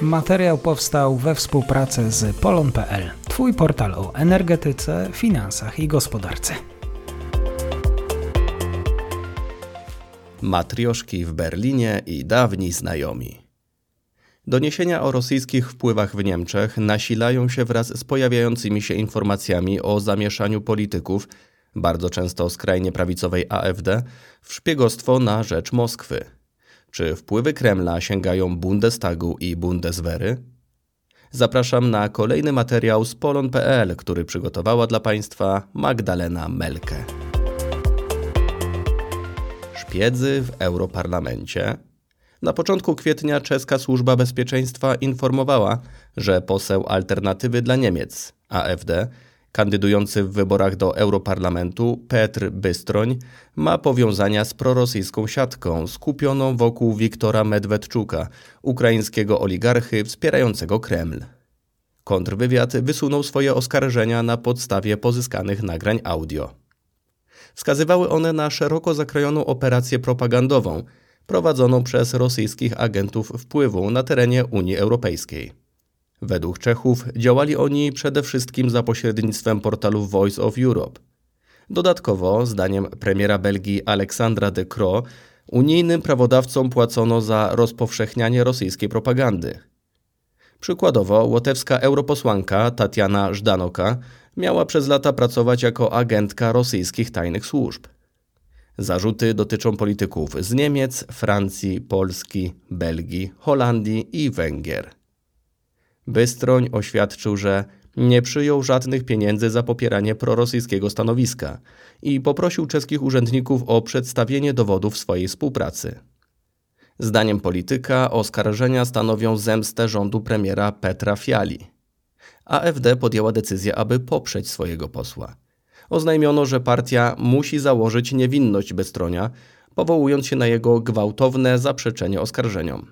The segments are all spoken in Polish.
Materiał powstał we współpracy z Polon.pl, Twój portal o energetyce, finansach i gospodarce. Matrioszki w Berlinie i dawni znajomi. Doniesienia o rosyjskich wpływach w Niemczech nasilają się wraz z pojawiającymi się informacjami o zamieszaniu polityków, bardzo często skrajnie prawicowej AfD, w szpiegostwo na rzecz Moskwy. Czy wpływy Kremla sięgają Bundestagu i Bundeswehry? Zapraszam na kolejny materiał z Polon.pl, który przygotowała dla Państwa Magdalena Melke. Szpiedzy w Europarlamencie. Na początku kwietnia czeska służba bezpieczeństwa informowała, że poseł Alternatywy dla Niemiec, AfD, kandydujący w wyborach do Europarlamentu Petr Bystroń, ma powiązania z prorosyjską siatką skupioną wokół Wiktora Medwedczuka, ukraińskiego oligarchy wspierającego Kreml. Kontrwywiad wysunął swoje oskarżenia na podstawie pozyskanych nagrań audio. Wskazywały one na szeroko zakrojoną operację propagandową prowadzoną przez rosyjskich agentów wpływu na terenie Unii Europejskiej. Według Czechów działali oni przede wszystkim za pośrednictwem portalu Voice of Europe. Dodatkowo, zdaniem premiera Belgii Aleksandra De Croo, unijnym prawodawcom płacono za rozpowszechnianie rosyjskiej propagandy. Przykładowo, łotewska europosłanka Tatiana Żdanoka miała przez lata pracować jako agentka rosyjskich tajnych służb. Zarzuty dotyczą polityków z Niemiec, Francji, Polski, Belgii, Holandii i Węgier. Bystroń oświadczył, że nie przyjął żadnych pieniędzy za popieranie prorosyjskiego stanowiska i poprosił czeskich urzędników o przedstawienie dowodów swojej współpracy. Zdaniem polityka oskarżenia stanowią zemstę rządu premiera Petra Fiali. AfD podjęła decyzję, aby poprzeć swojego posła. Oznajmiono, że partia musi założyć niewinność Bystronia, powołując się na jego gwałtowne zaprzeczenie oskarżeniom.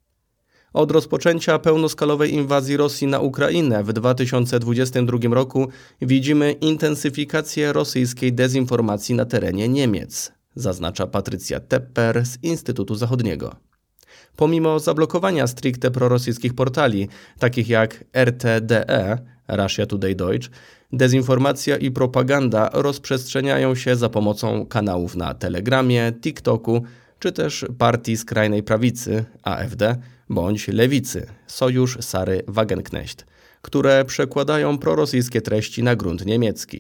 Od rozpoczęcia pełnoskalowej inwazji Rosji na Ukrainę w 2022 roku widzimy intensyfikację rosyjskiej dezinformacji na terenie Niemiec, zaznacza Patrycja Tepper z Instytutu Zachodniego. Pomimo zablokowania stricte prorosyjskich portali, takich jak RTDE, Russia Today Deutsch, dezinformacja i propaganda rozprzestrzeniają się za pomocą kanałów na Telegramie, TikToku, czy też partii skrajnej prawicy, AfD, bądź lewicy, Sojusz Sary Wagenknecht, które przekładają prorosyjskie treści na grunt niemiecki.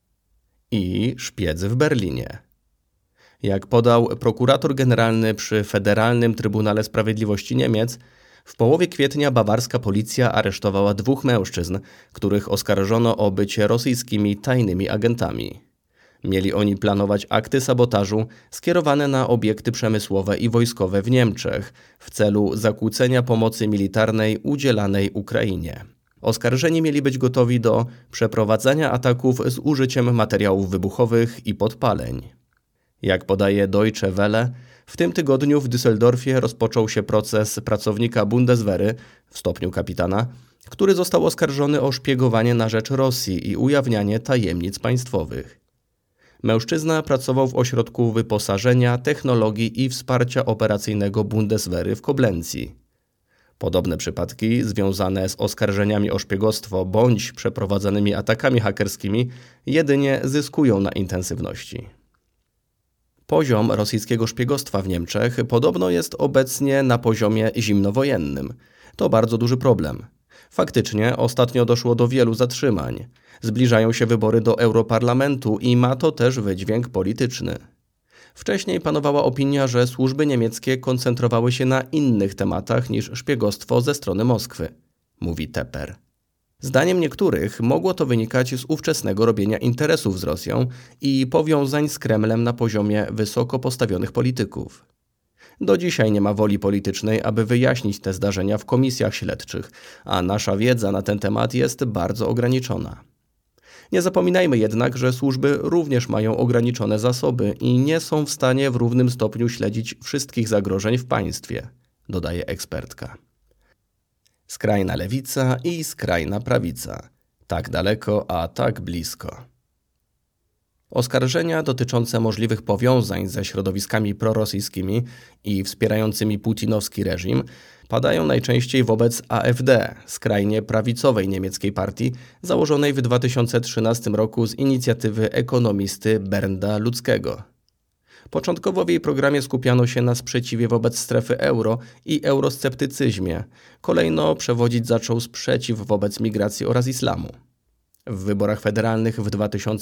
I szpiedzy w Berlinie. Jak podał prokurator generalny przy Federalnym Trybunale Sprawiedliwości Niemiec, w połowie kwietnia bawarska policja aresztowała 2 mężczyzn, których oskarżono o bycie rosyjskimi tajnymi agentami. Mieli oni planować akty sabotażu skierowane na obiekty przemysłowe i wojskowe w Niemczech w celu zakłócenia pomocy militarnej udzielanej Ukrainie. Oskarżeni mieli być gotowi do przeprowadzania ataków z użyciem materiałów wybuchowych i podpaleń. Jak podaje Deutsche Welle, w tym tygodniu w Düsseldorfie rozpoczął się proces pracownika Bundeswehry w stopniu kapitana, który został oskarżony o szpiegowanie na rzecz Rosji i ujawnianie tajemnic państwowych. Mężczyzna pracował w ośrodku wyposażenia, technologii i wsparcia operacyjnego Bundeswehry w Koblencji. Podobne przypadki związane z oskarżeniami o szpiegostwo bądź przeprowadzanymi atakami hakerskimi jedynie zyskują na intensywności. Poziom rosyjskiego szpiegostwa w Niemczech podobno jest obecnie na poziomie zimnowojennym. To bardzo duży problem. Faktycznie ostatnio doszło do wielu zatrzymań. Zbliżają się wybory do Europarlamentu i ma to też wydźwięk polityczny. Wcześniej panowała opinia, że służby niemieckie koncentrowały się na innych tematach niż szpiegostwo ze strony Moskwy, mówi Tepper. Zdaniem niektórych mogło to wynikać z ówczesnego robienia interesów z Rosją i powiązań z Kremlem na poziomie wysoko postawionych polityków. Do dzisiaj nie ma woli politycznej, aby wyjaśnić te zdarzenia w komisjach śledczych, a nasza wiedza na ten temat jest bardzo ograniczona. Nie zapominajmy jednak, że służby również mają ograniczone zasoby i nie są w stanie w równym stopniu śledzić wszystkich zagrożeń w państwie, dodaje ekspertka. Skrajna lewica i skrajna prawica. Tak daleko, a tak blisko. Oskarżenia dotyczące możliwych powiązań ze środowiskami prorosyjskimi i wspierającymi putinowski reżim padają najczęściej wobec AfD, skrajnie prawicowej niemieckiej partii, założonej w 2013 roku z inicjatywy ekonomisty Bernda Luckiego. Początkowo w jej programie skupiano się na sprzeciwie wobec strefy euro i eurosceptycyzmie. Kolejno przewodzić zaczął sprzeciw wobec migracji oraz islamu. W wyborach federalnych w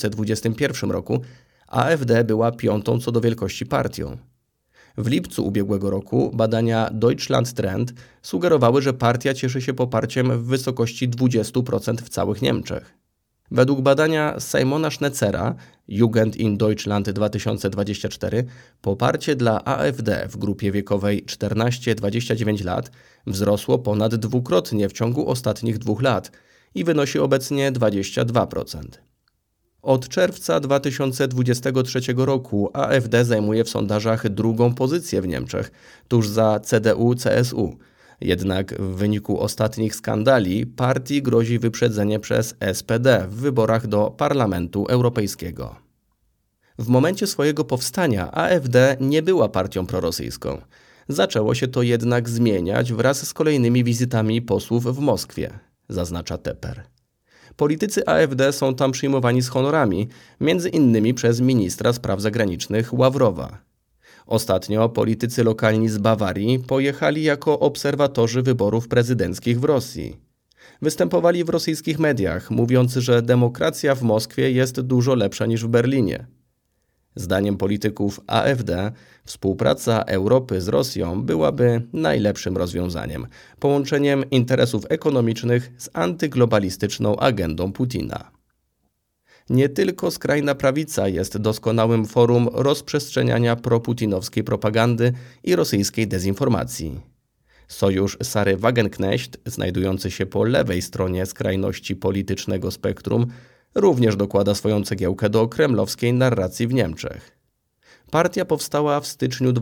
2021 roku AfD była 5. co do wielkości partią. W lipcu ubiegłego roku badania Deutschland Trend sugerowały, że partia cieszy się poparciem w wysokości 20% w całych Niemczech. Według badania Simona Schnetzera Jugend in Deutschland 2024 poparcie dla AfD w grupie wiekowej 14-29 lat wzrosło ponad dwukrotnie w ciągu ostatnich 2 lat i wynosi obecnie 22%. Od czerwca 2023 roku AfD zajmuje w sondażach 2. pozycję w Niemczech, tuż za CDU-CSU. Jednak w wyniku ostatnich skandali partii grozi wyprzedzenie przez SPD w wyborach do Parlamentu Europejskiego. W momencie swojego powstania AfD nie była partią prorosyjską. Zaczęło się to jednak zmieniać wraz z kolejnymi wizytami posłów w Moskwie, zaznacza Tepper. Politycy AfD są tam przyjmowani z honorami, między innymi przez ministra spraw zagranicznych Ławrowa. Ostatnio politycy lokalni z Bawarii pojechali jako obserwatorzy wyborów prezydenckich w Rosji. Występowali w rosyjskich mediach, mówiąc, że demokracja w Moskwie jest dużo lepsza niż w Berlinie. Zdaniem polityków AfD współpraca Europy z Rosją byłaby najlepszym rozwiązaniem, połączeniem interesów ekonomicznych z antyglobalistyczną agendą Putina. Nie tylko skrajna prawica jest doskonałym forum rozprzestrzeniania proputinowskiej propagandy i rosyjskiej dezinformacji. Sojusz Sary Wagenknecht, znajdujący się po lewej stronie skrajności politycznego spektrum, również dokłada swoją cegiełkę do kremlowskiej narracji w Niemczech. Partia powstała w styczniu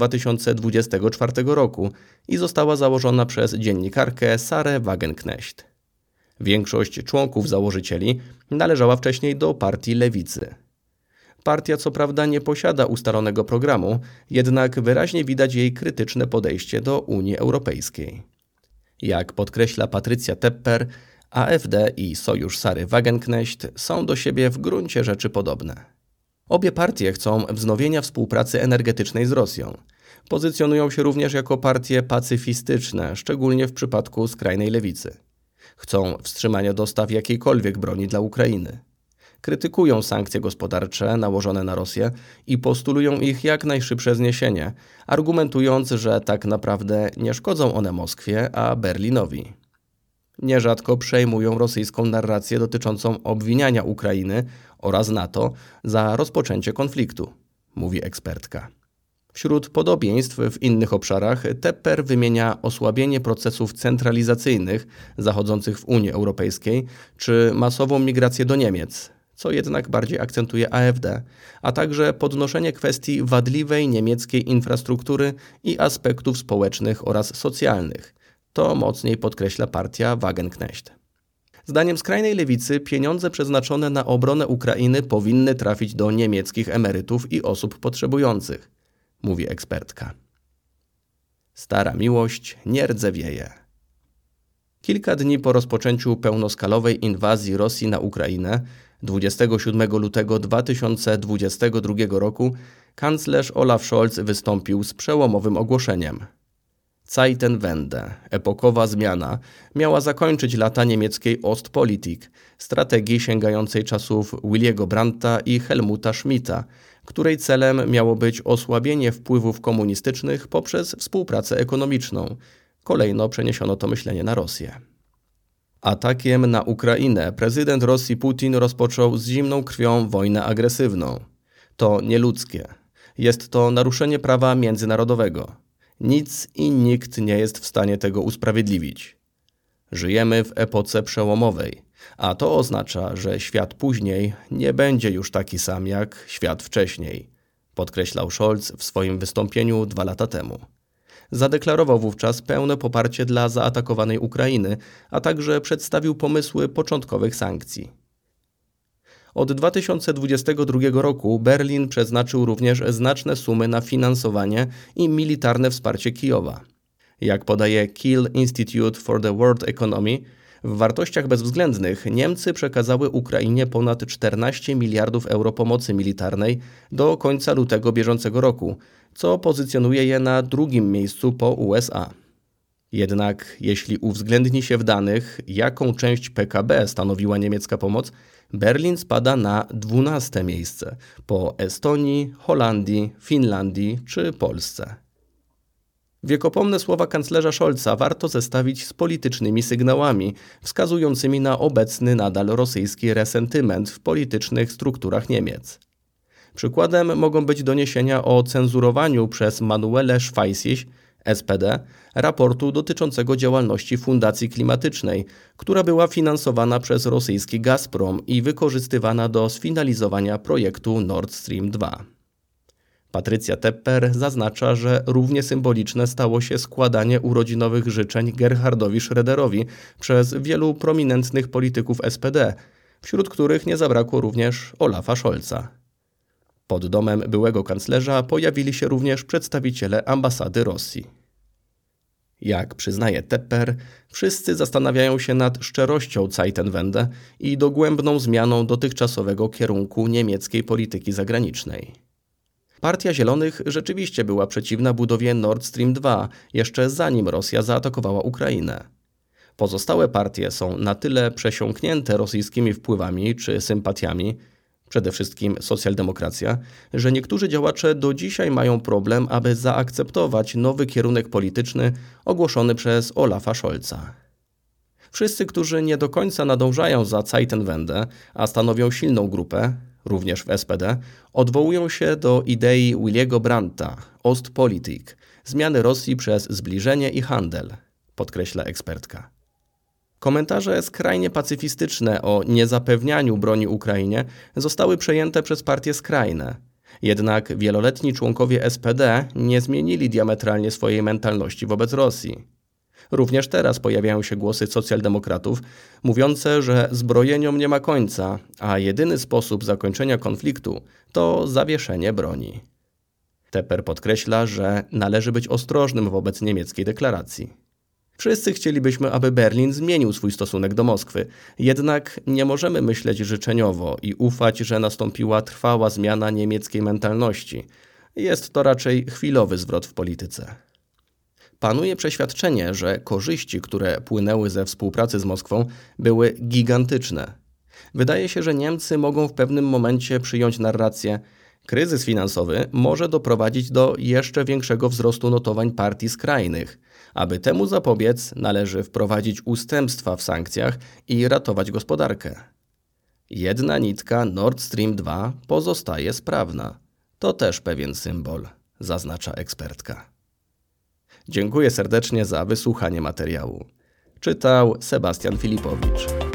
2024 roku i została założona przez dziennikarkę Sarę Wagenknecht. Większość członków założycieli należała wcześniej do partii lewicy. Partia co prawda nie posiada ustalonego programu, jednak wyraźnie widać jej krytyczne podejście do Unii Europejskiej. Jak podkreśla Patrycja Tepper, AfD i Sojusz Sary Wagenknecht są do siebie w gruncie rzeczy podobne. Obie partie chcą wznowienia współpracy energetycznej z Rosją. Pozycjonują się również jako partie pacyfistyczne, szczególnie w przypadku skrajnej lewicy. Chcą wstrzymania dostaw jakiejkolwiek broni dla Ukrainy. Krytykują sankcje gospodarcze nałożone na Rosję i postulują ich jak najszybsze zniesienie, argumentując, że tak naprawdę nie szkodzą one Moskwie, a Berlinowi. Nierzadko przejmują rosyjską narrację dotyczącą obwiniania Ukrainy oraz NATO za rozpoczęcie konfliktu, mówi ekspertka. Wśród podobieństw w innych obszarach Tepper wymienia osłabienie procesów centralizacyjnych zachodzących w Unii Europejskiej czy masową migrację do Niemiec, co jednak bardziej akcentuje AfD, a także podnoszenie kwestii wadliwej niemieckiej infrastruktury i aspektów społecznych oraz socjalnych. To mocniej podkreśla partia Wagenknecht. Zdaniem skrajnej lewicy pieniądze przeznaczone na obronę Ukrainy powinny trafić do niemieckich emerytów i osób potrzebujących, mówi ekspertka. Stara miłość nie rdzewieje. Kilka dni po rozpoczęciu pełnoskalowej inwazji Rosji na Ukrainę, 27 lutego 2022 roku, kanclerz Olaf Scholz wystąpił z przełomowym ogłoszeniem. Zeitenwende, epokowa zmiana, miała zakończyć lata niemieckiej Ostpolitik, strategii sięgającej czasów Williego Brandta i Helmuta Schmidta, której celem miało być osłabienie wpływów komunistycznych poprzez współpracę ekonomiczną. Kolejno przeniesiono to myślenie na Rosję. Atakiem na Ukrainę prezydent Rosji Putin rozpoczął z zimną krwią wojnę agresywną. To nieludzkie. Jest to naruszenie prawa międzynarodowego. Nic i nikt nie jest w stanie tego usprawiedliwić. Żyjemy w epoce przełomowej, a to oznacza, że świat później nie będzie już taki sam jak świat wcześniej, podkreślał Scholz w swoim wystąpieniu 2 lata temu. Zadeklarował wówczas pełne poparcie dla zaatakowanej Ukrainy, a także przedstawił pomysły początkowych sankcji. Od 2022 roku Berlin przeznaczył również znaczne sumy na finansowanie i militarne wsparcie Kijowa. Jak podaje Kiel Institute for the World Economy, w wartościach bezwzględnych Niemcy przekazały Ukrainie ponad 14 miliardów euro pomocy militarnej do końca lutego bieżącego roku, co pozycjonuje je na drugim miejscu po USA. Jednak jeśli uwzględni się w danych, jaką część PKB stanowiła niemiecka pomoc, Berlin spada na 12. miejsce po Estonii, Holandii, Finlandii czy Polsce. Wiekopomne słowa kanclerza Scholza warto zestawić z politycznymi sygnałami wskazującymi na obecny nadal rosyjski resentyment w politycznych strukturach Niemiec. Przykładem mogą być doniesienia o cenzurowaniu przez Manuelę Schweißig, SPD, raportu dotyczącego działalności Fundacji Klimatycznej, która była finansowana przez rosyjski Gazprom i wykorzystywana do sfinalizowania projektu Nord Stream 2. Patrycja Tepper zaznacza, że równie symboliczne stało się składanie urodzinowych życzeń Gerhardowi Schröderowi przez wielu prominentnych polityków SPD, wśród których nie zabrakło również Olafa Scholza. Pod domem byłego kanclerza pojawili się również przedstawiciele ambasady Rosji. Jak przyznaje Tepper, wszyscy zastanawiają się nad szczerością Zeitenwende i dogłębną zmianą dotychczasowego kierunku niemieckiej polityki zagranicznej. Partia Zielonych rzeczywiście była przeciwna budowie Nord Stream 2, jeszcze zanim Rosja zaatakowała Ukrainę. Pozostałe partie są na tyle przesiąknięte rosyjskimi wpływami czy sympatiami, przede wszystkim socjaldemokracja, że niektórzy działacze do dzisiaj mają problem, aby zaakceptować nowy kierunek polityczny ogłoszony przez Olafa Scholza. Wszyscy, którzy nie do końca nadążają za Zeitenwende, a stanowią silną grupę, również w SPD, odwołują się do idei Williego Brandta, Ostpolitik, zmiany Rosji przez zbliżenie i handel, podkreśla ekspertka. Komentarze skrajnie pacyfistyczne o niezapewnianiu broni Ukrainie zostały przejęte przez partie skrajne. Jednak wieloletni członkowie SPD nie zmienili diametralnie swojej mentalności wobec Rosji. Również teraz pojawiają się głosy socjaldemokratów mówiące, że zbrojeniom nie ma końca, a jedyny sposób zakończenia konfliktu to zawieszenie broni. Tepper podkreśla, że należy być ostrożnym wobec niemieckiej deklaracji. Wszyscy chcielibyśmy, aby Berlin zmienił swój stosunek do Moskwy, jednak nie możemy myśleć życzeniowo i ufać, że nastąpiła trwała zmiana niemieckiej mentalności. Jest to raczej chwilowy zwrot w polityce. Panuje przeświadczenie, że korzyści, które płynęły ze współpracy z Moskwą, były gigantyczne. Wydaje się, że Niemcy mogą w pewnym momencie przyjąć narrację: kryzys finansowy może doprowadzić do jeszcze większego wzrostu notowań partii skrajnych. Aby temu zapobiec, należy wprowadzić ustępstwa w sankcjach i ratować gospodarkę. Jedna nitka Nord Stream 2 pozostaje sprawna. To też pewien symbol, zaznacza ekspertka. Dziękuję serdecznie za wysłuchanie materiału. Czytał Sebastian Filipowicz.